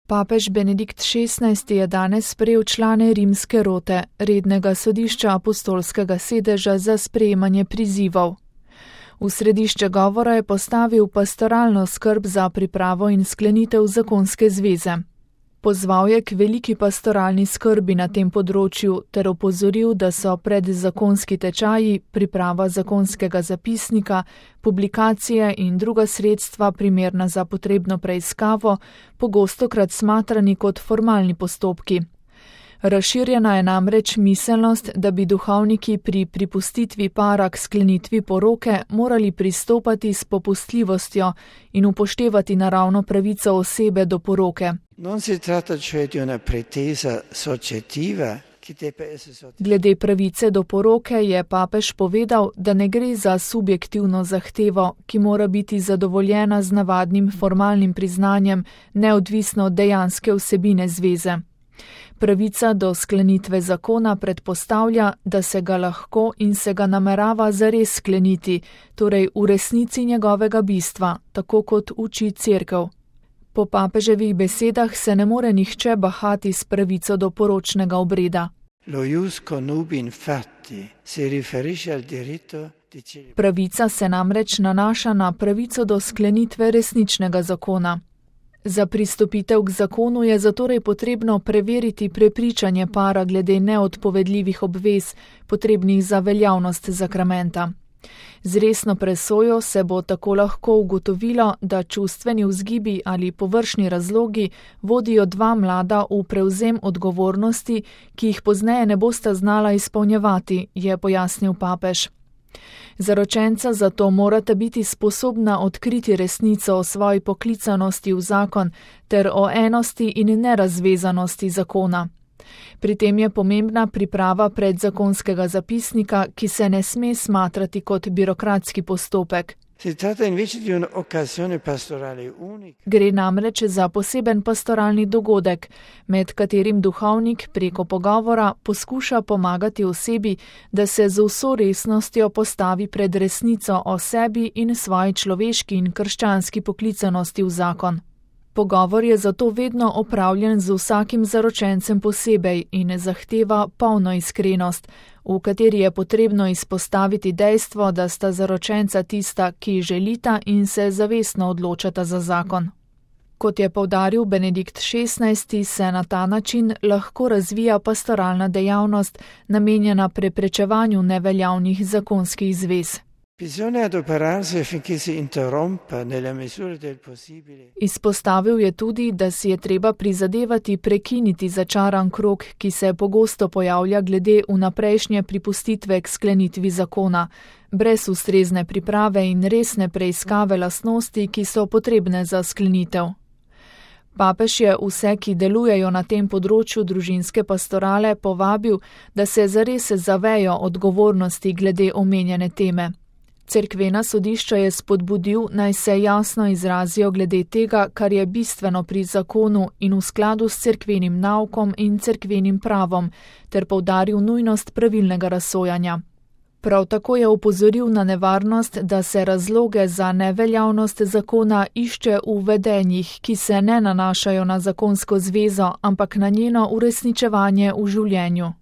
Papež Benedikt XVI je danes sprejel člane rimske rote, rednega sodišča apostolskega sedeža za sprejemanje prizivov. V središče govora je postavil pastoralno skrb za pripravo in sklenitev zakonske zveze. Pozval je k veliki pastoralni skrbi na tem področju ter opozoril, da so predzakonski tečaji, priprava zakonskega zapisnika, publikacije in druga sredstva primerna za potrebno preiskavo, pogostokrat smatrani kot formalni postopki. Razširjena je namreč miselnost, da bi duhovniki pri pripustitvi para k sklenitvi poroke morali pristopati s popustljivostjo in upoštevati naravno pravico osebe do poroke. Glede pravice do poroke je papež povedal, da ne gre za subjektivno zahtevo, ki mora biti zadovoljena z navadnim formalnim priznanjem, neodvisno od dejanske vsebine zveze. Pravica do sklenitve zakona predpostavlja, da se ga lahko in se ga namerava zares skleniti, torej v resnici njegovega bistva, tako kot uči Cerkev. Po papeževih besedah se ne more nihče bahati s pravico do poročnega obreda. Pravica se namreč nanaša na pravico do sklenitve resničnega zakona. Za pristopitev k zakonu je zatorej potrebno preveriti prepričanje para glede neodpovedljivih obvez, potrebnih za veljavnost zakramenta. Z resno presojo se bo tako lahko ugotovilo, da čustveni vzgibi ali površni razlogi vodijo dva mlada v prevzem odgovornosti, ki jih pozneje ne bosta znala izpolnjevati, je pojasnil papež. Zaročenca zato morata biti sposobna odkriti resnico o svoji poklicanosti v zakon ter o enosti in nerazvezanosti zakona. Pri tem je pomembna priprava predzakonskega zapisnika, ki se ne sme smatrati kot birokratski postopek. Gre namreč za poseben pastoralni dogodek, med katerim duhovnik preko pogovora poskuša pomagati osebi, da se z vso resnostjo postavi pred resnico o sebi in svoji človeški in krščanski poklicanosti v zakon. Pogovor je zato vedno opravljen z vsakim zaročencem posebej in zahteva polno iskrenost, v kateri je potrebno izpostaviti dejstvo, da sta zaročenca tista, ki želita in se zavestno odločata za zakon. Kot je poudaril Benedikt XVI, se na ta način lahko razvija pastoralna dejavnost, namenjena preprečevanju neveljavnih zakonskih zvez. Izpostavil je tudi, da si je treba prizadevati prekiniti začaran krog, ki se pogosto pojavlja glede vnaprejšnje pripustitve k sklenitvi zakona, brez ustrezne priprave in resne preiskave lastnosti, ki so potrebne za sklenitev. Papež je vse, ki delujejo na tem področju družinske pastorale, povabil, da se zares zavejo odgovornosti glede omenjene teme. Cerkvena sodišča je spodbudil, naj se jasno izrazijo glede tega, kar je bistveno pri zakonu in v skladu s cerkvenim naukom in cerkvenim pravom, ter poudaril nujnost pravilnega razsojanja. Prav tako je opozoril na nevarnost, da se razloge za neveljavnost zakona išče v vedenjih, ki se ne nanašajo na zakonsko zvezo, ampak na njeno uresničevanje v življenju.